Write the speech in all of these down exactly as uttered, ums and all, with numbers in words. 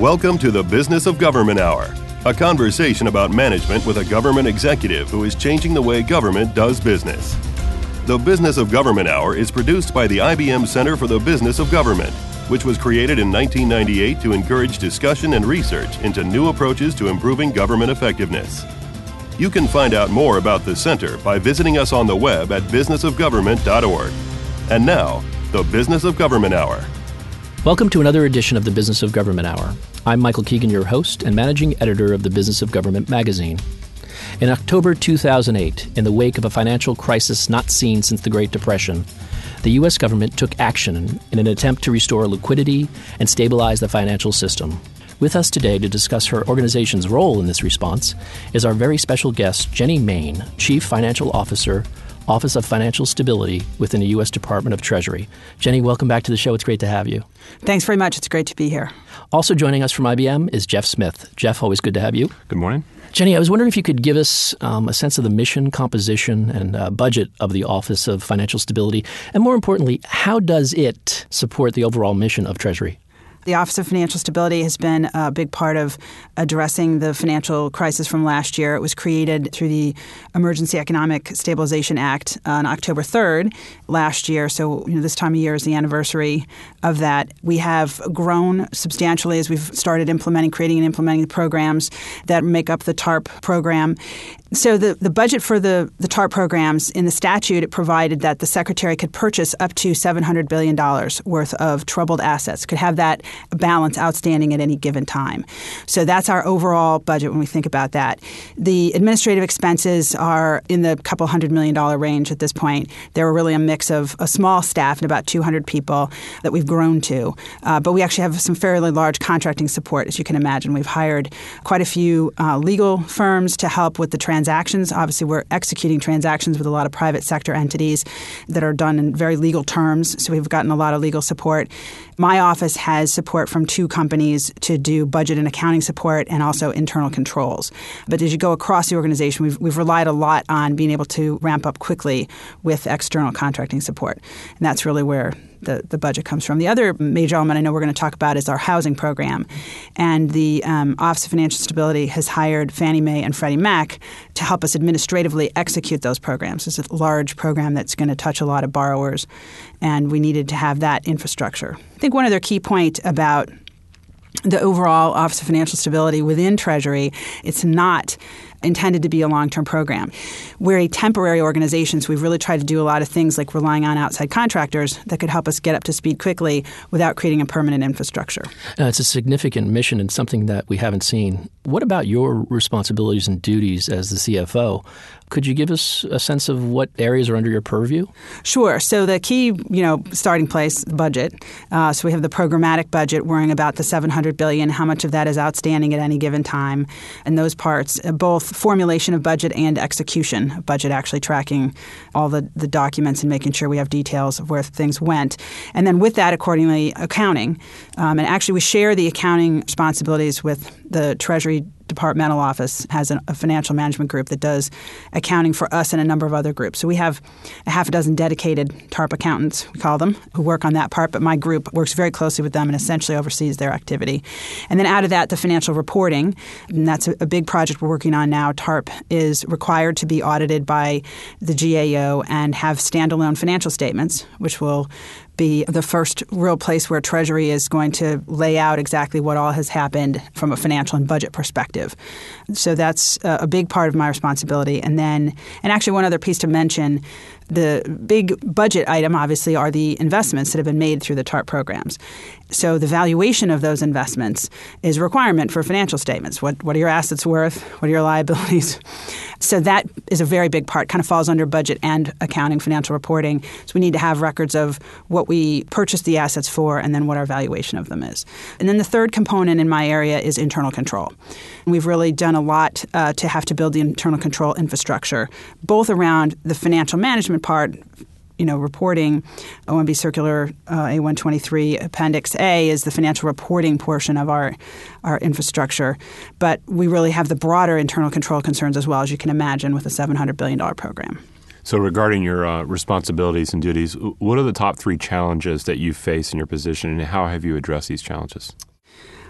Welcome to the Business of Government Hour, a conversation about management with a government executive who is changing the way government does business. The Business of Government Hour is produced by the I B M Center for the Business of Government, which was created in nineteen ninety-eight to encourage discussion and research into new approaches to improving government effectiveness. You can find out more about the center by visiting us on the web at business of government dot org. And now, the Business of Government Hour. Welcome to another edition of the Business of Government Hour. I'm Michael Keegan, your host and managing editor of the Business of Government magazine. In October two thousand eight, in the wake of a financial crisis not seen since the Great Depression, the U S government took action in an attempt to restore liquidity and stabilize the financial system. With us today to discuss her organization's role in this response is our very special guest, Jenny Main, Chief Financial Officer, Office of Financial Stability within the U S Department of Treasury. Jenny, welcome back to the show. It's great to have you. Thanks very much. It's great to be here. Also joining us from I B M is Jeff Smith. Jeff, always good to have you. Good morning. Jenny, I was wondering if you could give us um, a sense of the mission, composition, and uh, budget of the Office of Financial Stability, and more importantly, how does it support the overall mission of Treasury? The Office of Financial Stability has been a big part of addressing the financial crisis from last year. It was created through the Emergency Economic Stabilization Act on October third last year. So you know, this time of year is the anniversary of that. We have grown substantially as we've started implementing, creating and implementing the programs that make up the TARP program. So the, the budget for the, the TARP programs, in the statute, it provided that the Secretary could purchase up to seven hundred billion dollars worth of troubled assets, could have that balance outstanding at any given time. So that's our overall budget when we think about that. The administrative expenses are in the couple hundred million dollar range at this point. They're really a mix of a small staff and about two hundred people that we've grown to. Uh, but we actually have some fairly large contracting support, as you can imagine. We've hired quite a few uh, legal firms to help with the transactions. Obviously, we're executing transactions with a lot of private sector entities that are done in very legal terms. So we've gotten a lot of legal support. My office has support from two companies to do budget and accounting support and also internal controls. But as you go across the organization, we've, we've relied a lot on being able to ramp up quickly with external contracting support. And that's really where the, the budget comes from. The other major element I know we're going to talk about is our housing program. And the um, Office of Financial Stability has hired Fannie Mae and Freddie Mac to help us administratively execute those programs. It's a large program that's going to touch a lot of borrowers, and we needed to have that infrastructure. I think one other key point about the overall Office of Financial Stability within Treasury, it's not intended to be a long-term program. We're a temporary organization, so we've really tried to do a lot of things like relying on outside contractors that could help us get up to speed quickly without creating a permanent infrastructure. Uh, it's a significant mission and something that we haven't seen. What about your responsibilities and duties as the C F O? Could you give us a sense of what areas are under your purview? Sure. So the key, you know, starting place, budget. Uh, so we have the programmatic budget worrying about the seven hundred billion dollars, how much of that is outstanding at any given time, and those parts, both formulation of budget and execution of budget, actually tracking all the, the documents and making sure we have details of where things went. And then with that, accordingly, accounting. Um, and actually, we share the accounting responsibilities with the Treasury Departmental Office, has an, a financial management group that does accounting for us and a number of other groups. So we have a half a dozen dedicated TARP accountants, we call them, who work on that part. But my group works very closely with them and essentially oversees their activity. And then out of that, the financial reporting, and that's a, a big project we're working on now. TARP is required to be audited by the G A O and have standalone financial statements, which will be the first real place where Treasury is going to lay out exactly what all has happened from a financial and budget perspective. So that's a big part of my responsibility. And then, and actually one other piece to mention, the big budget item, obviously, are the investments that have been made through the TARP programs. So the valuation of those investments is a requirement for financial statements. What what are your assets worth? What are your liabilities? So that is a very big part, kind of falls under budget and accounting, financial reporting. So we need to have records of what we purchased the assets for and then what our valuation of them is. And then the third component in my area is internal control. We've really done a lot uh, to have to build the internal control infrastructure, both around the financial management part, you know, reporting. O M B Circular uh, A one twenty-three Appendix A is the financial reporting portion of our our infrastructure. But we really have the broader internal control concerns as well, as you can imagine, with a seven hundred billion dollars program. So regarding your uh, responsibilities and duties, what are the top three challenges that you face in your position, and how have you addressed these challenges?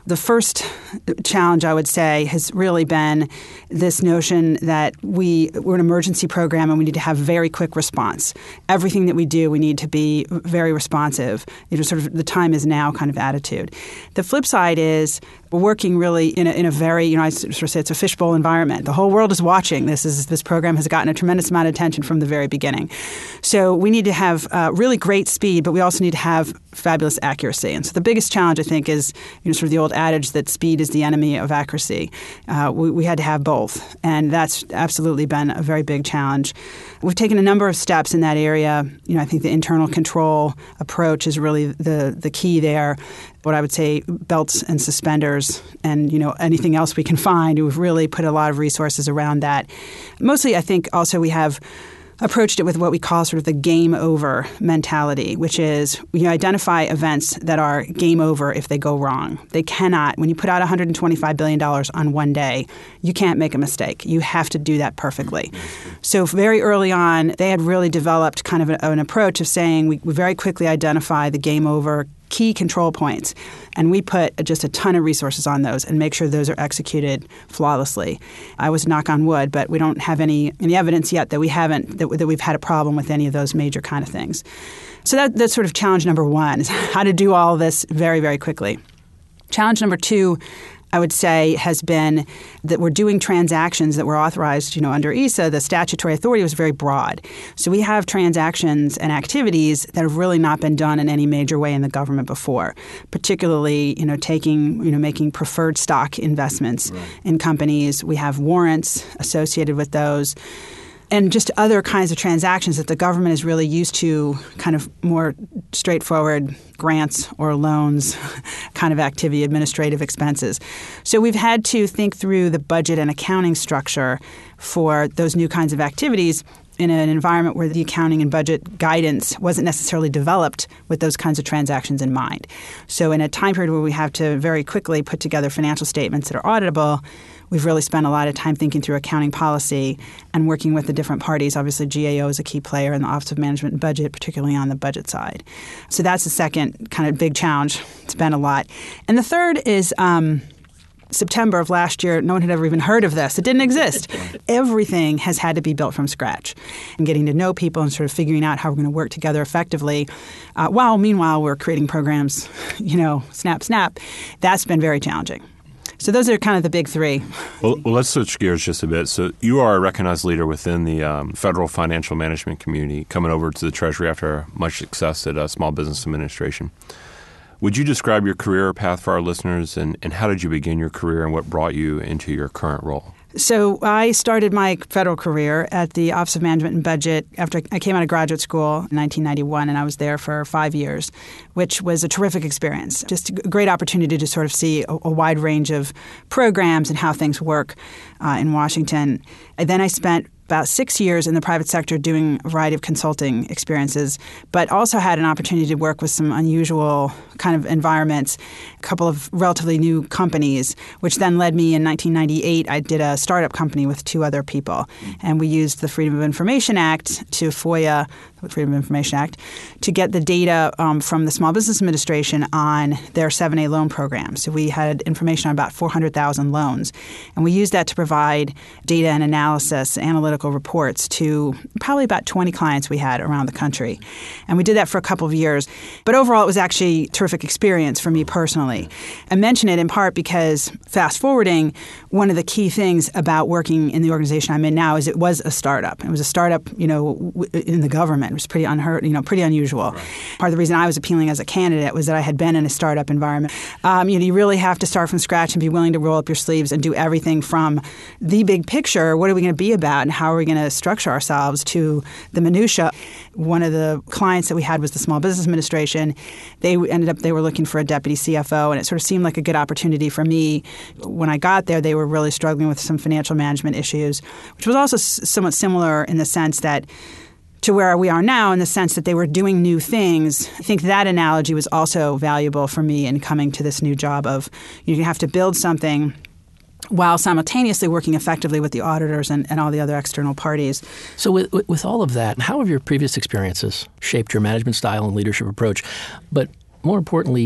The first challenge, I would say, has really been this notion that we, we're an emergency program and we need to have very quick response. Everything that we do, we need to be very responsive. You know, sort of the time is now kind of attitude. The flip side is we're working really in a, in a very, you know, I sort of say it's a fishbowl environment. The whole world is watching. This is this program has gotten a tremendous amount of attention from the very beginning. So we need to have uh, really great speed, but we also need to have fabulous accuracy. And so the biggest challenge, I think, is you know sort of the old adage that speed is the enemy of accuracy. Uh, we, we had to have both, and that's absolutely been a very big challenge. We've taken a number of steps in that area. You know, I think the internal control approach is really the the key there. What I would say, belts and suspenders, and you know anything else we can find. We've really put a lot of resources around that. Mostly, I think, also we have approached it with what we call sort of the game over mentality, which is you identify events that are game over if they go wrong. They cannot, when you put out one hundred twenty-five billion dollars on one day, you can't make a mistake. You have to do that perfectly. So very early on, they had really developed kind of a, an approach of saying we, we very quickly identify the game over key control points, and we put just a ton of resources on those and make sure those are executed flawlessly. I was knock on wood, but we don't have any any evidence yet that we haven't that, that we've had a problem with any of those major kind of things. So that, that's sort of challenge number one is how to do all this very, very quickly. Challenge number two, I would say, has been that we're doing transactions that were authorized, you know, under E S A. The statutory authority was very broad. So we have transactions and activities that have really not been done in any major way in the government before, particularly, you know, taking, you know, making preferred stock investments right. in companies. We have warrants associated with those. And just other kinds of transactions that the government is really used to, kind of more straightforward grants or loans kind of activity, administrative expenses. So we've had to think through the budget and accounting structure for those new kinds of activities in an environment where the accounting and budget guidance wasn't necessarily developed with those kinds of transactions in mind. So in a time period where we have to very quickly put together financial statements that are auditable, we've really spent a lot of time thinking through accounting policy and working with the different parties. Obviously, G A O is a key player in the Office of Management and Budget, particularly on the budget side. So that's the second kind of big challenge. It's been a lot. And the third is um, September of last year, no one had ever even heard of this. It didn't exist. Everything has had to be built from scratch. And getting to know people and sort of figuring out how we're going to work together effectively, uh, while meanwhile we're creating programs, you know, snap, snap, that's been very challenging. So those are kind of the big three. Well, well, let's switch gears just a bit. So you are a recognized leader within the um, federal financial management community, coming over to the Treasury after much success at uh, Small Business Administration. Would you describe your career path for our listeners, and, and how did you begin your career and what brought you into your current role? So I started my federal career at the Office of Management and Budget after I came out of graduate school in nineteen ninety-one, and I was there for five years, which was a terrific experience. Just a great opportunity to sort of see a, a wide range of programs and how things work uh, in Washington. And then I spent about six years in the private sector doing a variety of consulting experiences, but also had an opportunity to work with some unusual kind of environments, a couple of relatively new companies, which then led me in nineteen ninety-eight. I did a startup company with two other people, and we used the Freedom of Information Act to FOIA, the Freedom of Information Act, to get the data um, from the Small Business Administration on their seven A loan program. So we had information on about four hundred thousand loans, and we used that to provide data and analysis, analytical reports to probably about twenty clients we had around the country. And we did that for a couple of years. But overall, it was actually a terrific experience for me personally. I mention it in part because, fast forwarding, one of the key things about working in the organization I'm in now is it was a startup. It was a startup, you know, in the government. It was pretty unheard, you know, pretty unusual. Right. Part of the reason I was appealing as a candidate was that I had been in a startup environment. Um, you know, you really have to start from scratch and be willing to roll up your sleeves and do everything from the big picture, what are we going to be about, and how are we going to structure ourselves, to the minutia. One of the clients that we had was the Small Business Administration. They ended up, they were looking for a deputy C F O, and it sort of seemed like a good opportunity for me. When I got there, they were really struggling with some financial management issues, which was also s- somewhat similar in the sense that to where we are now, in the sense that they were doing new things. I think that analogy was also valuable for me in coming to this new job of you have to build something while simultaneously working effectively with the auditors and, and all the other external parties. So with, with all of that, how have your previous experiences shaped your management style and leadership approach? But more importantly,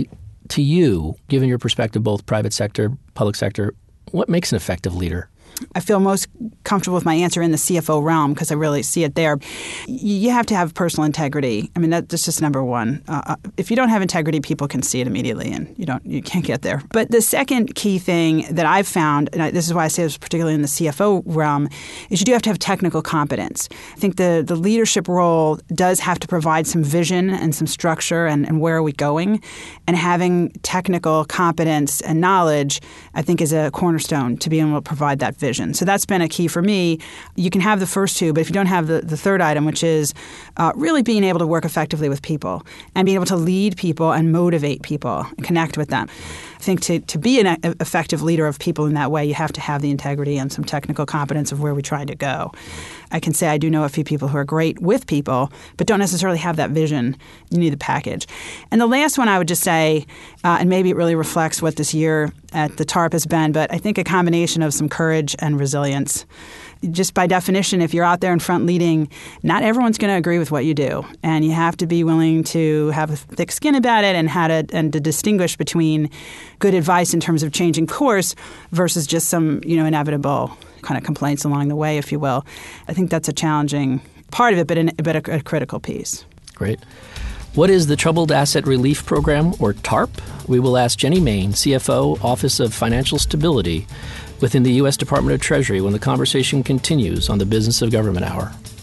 To you, given your perspective, both private sector, public sector, what makes an effective leader? I feel most comfortable with my answer in the C F O realm because I really see it there. You have to have personal integrity. I mean, that's just number one. Uh, if you don't have integrity, people can see it immediately, and you don't, you can't get there. But the second key thing that I've found, and I, this is why I say this particularly in the C F O realm, is you do have to have technical competence. I think the, the leadership role does have to provide some vision and some structure and, and where are we going. And having technical competence and knowledge, I think, is a cornerstone to be able to provide that vision. So that's been a key for me. You can have the first two, but if you don't have the, the third item, which is uh, really being able to work effectively with people and being able to lead people and motivate people and connect with them. I think to, to be an effective leader of people in that way, you have to have the integrity and some technical competence of where we're trying to go. I can say I do know a few people who are great with people, but don't necessarily have that vision. You need the package. And the last one I would just say, uh, and maybe it really reflects what this year at the TARP has been, but I think a combination of some courage and resilience. Just by definition, if you're out there in front leading, not everyone's going to agree with what you do. And you have to be willing to have a thick skin about it and how to and to distinguish between good advice in terms of changing course versus just some, you know, inevitable kind of complaints along the way, if you will. I think that's a challenging part of it, but, an, but a, a critical piece. Great. What is the Troubled Asset Relief Program, or TARP? We will ask Jenny Main, C F O, Office of Financial Stability, within the U S Department of Treasury when the conversation continues on the Business of Government Hour.